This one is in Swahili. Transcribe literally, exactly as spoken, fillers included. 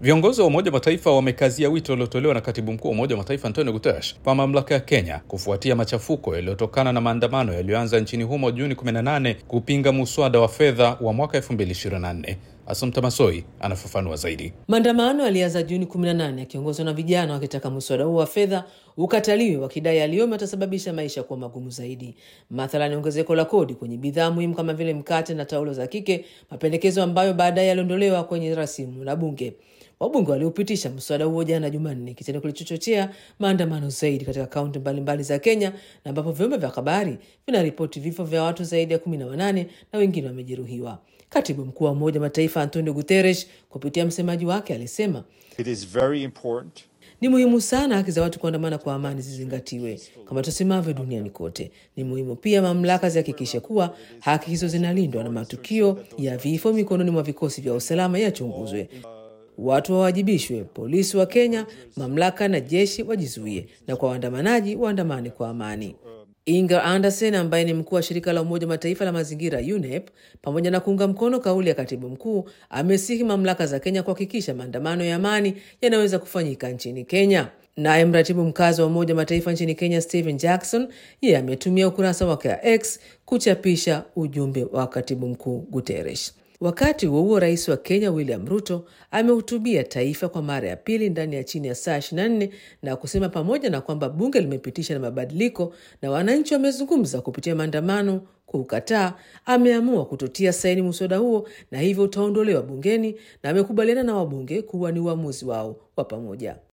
Viongozi wa Umoja wa Mataifa wamekazia wito uliotolewa na Katibu Mkuu wa Umoja wa Mataifa Antonio Guterres kwa mamlaka ya Kenya kufuatia machafuko yaliyotokana na maandamano yaliyoanza nchini humo Juni kumi na nane kupinga muswada wa fedha wa mwaka elfu mbili ishirini na nne. Assumpta Massoi anafafanua zaidi. Maandamano yalianza Juni kumi na nane yakiongozwa na vijana wakitaka muswada huo wa fedha ukataliwe, wakidai yaliyo yatasababisha maisha kuwa magumu zaidi. Mathalan, ongezeko la kodi kwenye bidhaa muhimu kama vile mkate na taulo za kike, mapendekezo ambayo baadaye yaliondolewa kwenye rasimu la bunge. Wabunge waliopitisha muswada huo jana Jumanne, kitendo kilichochochea maandamano zaidi katika kaunti mbalimbali za Kenya, na ambapo vyombo vya habari vinaripoti vifo vya watu zaidi ya kumi na wanane na wengine wamejeruhiwa. Katibu Mkuu wa Umoja wa Mataifa Antonio Guterres kupitia msemaji wake alisema, It is very important. Ni muhimu sana haki za watu kuandamana kwa amani zizingatiwe kama tusemavyo duniani kote. Ni muhimu pia mamlaka zihakikishe kuwa haki hizo zinalindwa na matukio ya vifo mikononi mwa vikosi vya usalama yachunguzwe. Watu wawajibishwe, polisi wa Kenya, mamlaka na jeshi wajizuie, na kwa waandamanaji waandamane kwa amani. Inger Anderson ambaye ni mkuu wa shirika la Umoja wa Mataifa la mazingira U N E P, pamoja na kuunga mkono kauli ya katibu mkuu, amesihi mamlaka za Kenya kuhakikisha maandamano ya amani yanaweza kufanyika nchini Kenya. Naye mratibu mkazi wa Umoja wa Mataifa nchini Kenya Stephen Jackson, yeye ametumia ukurasa wake wa X kuchapisha ujumbe wa katibu mkuu Guterres. Wakati huo huo, rais wa Kenya William Ruto amehutubia taifa kwa mara ya pili ndani ya chini ya saa ishirini na nne na kusema pamoja na kwamba bunge limepitisha na mabadiliko na wananchi wamezungumza kupitia maandamano kukataa, ameamua kutotia saini muswada huo na hivyo utaondolewa bungeni, na amekubaliana na wabunge kuwa ni uamuzi wao wa pamoja.